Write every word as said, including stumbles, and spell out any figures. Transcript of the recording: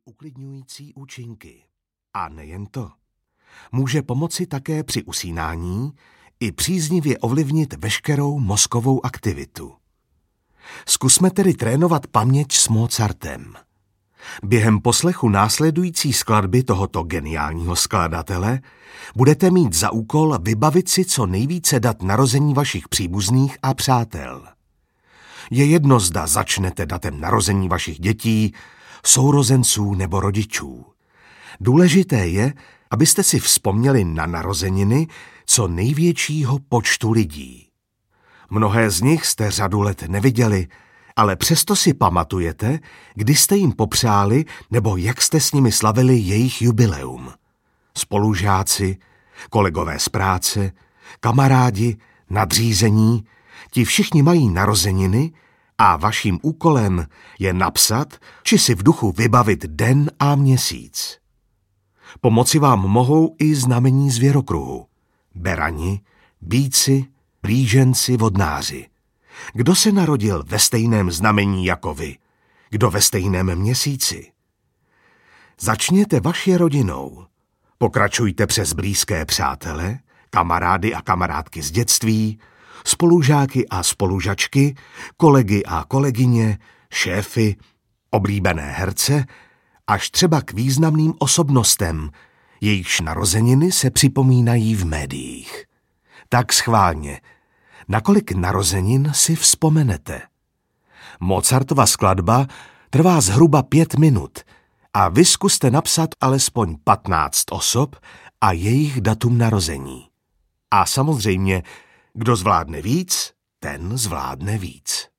uklidňující účinky. A nejen to. Může pomoci také při usínání i příznivě ovlivnit veškerou mozkovou aktivitu. Zkusme tedy trénovat paměť s Mozartem. Během poslechu následující skladby tohoto geniálního skladatele budete mít za úkol vybavit si co nejvíce dat narození vašich příbuzných a přátel. Je jedno, zda začnete datem narození vašich dětí, sourozenců nebo rodičů. Důležité je, abyste si vzpomněli na narozeniny co největšího počtu lidí. Mnohé z nich jste řadu let neviděli, ale přesto si pamatujete, kdy jste jim popřáli nebo jak jste s nimi slavili jejich jubileum. Spolužáci, kolegové z práce, kamarádi, nadřízení, ti všichni mají narozeniny a vaším úkolem je napsat či si v duchu vybavit den a měsíc. Pomoci vám mohou i znamení zvěrokruhu. Berani, býci, blíženci, vodnáři. Kdo se narodil ve stejném znamení jako vy? Kdo ve stejném měsíci? Začněte vaši rodinou. Pokračujte přes blízké přátele, kamarády a kamarádky z dětství, spolužáky a spolužačky, kolegy a kolegyně, šéfy, oblíbené herce, až třeba k významným osobnostem, jejichž narozeniny se připomínají v médiích. Tak schválně, na kolik narozenin si vzpomenete? Mozartova skladba trvá zhruba pět minut a vy zkuste napsat alespoň patnáct osob a jejich datum narození. A samozřejmě, kdo zvládne víc, ten zvládne víc.